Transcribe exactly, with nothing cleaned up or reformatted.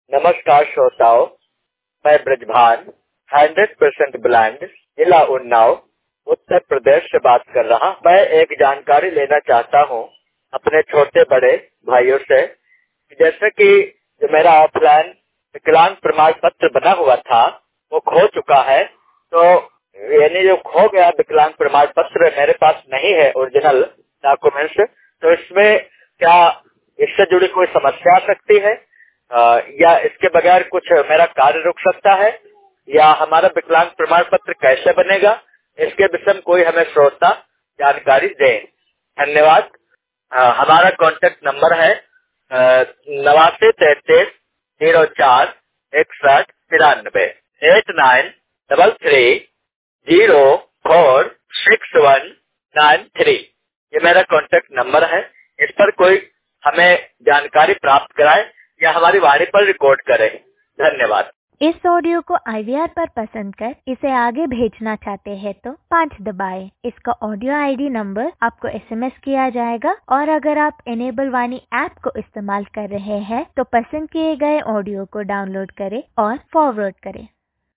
नमस्कार श्रोताओं, मैं ब्रजभान हंड्रेड परसेंट ब्लाइंड जिला उन्नाव उत्तर प्रदेश से बात कर रहा। मैं एक जानकारी लेना चाहता हूँ अपने छोटे बड़े भाइयों से। जैसे कि जो मेरा ऑफलाइन विकलांग प्रमाण पत्र बना हुआ था वो खो चुका है, तो यानी जो खो गया विकलांग प्रमाण पत्र मेरे पास नहीं है ओरिजिनल डॉक्यूमेंट्स, तो इसमें क्या इससे जुड़ी कोई समस्या आ सकती है आ, या इसके बगैर कुछ मेरा कार्य रुक सकता है, या हमारा विकलांग प्रमाण पत्र कैसे बनेगा, इसके विषय में कोई हमें श्रोता जानकारी दें। धन्यवाद। आ, हमारा कॉन्टेक्ट नंबर है नवासी तैतीस जीरो चार इकसठ तिरानवे eight nine double three zero four six one nine three. ये मेरा कॉन्टेक्ट नंबर है। इस पर कोई हमें जानकारी प्राप्त कराए या हमारी वाणी पर रिकॉर्ड करे। धन्यवाद। इस ऑडियो को आई वी आर पर पसंद कर इसे आगे भेजना चाहते हैं तो पाँच दबाएं। इसका ऑडियो आई डी नंबर आपको एस एम एस किया जाएगा, और अगर आप इनेबल वाणी ऐप को इस्तेमाल कर रहे हैं तो पसंद किए गए ऑडियो को डाउनलोड करें और फॉरवर्ड करें।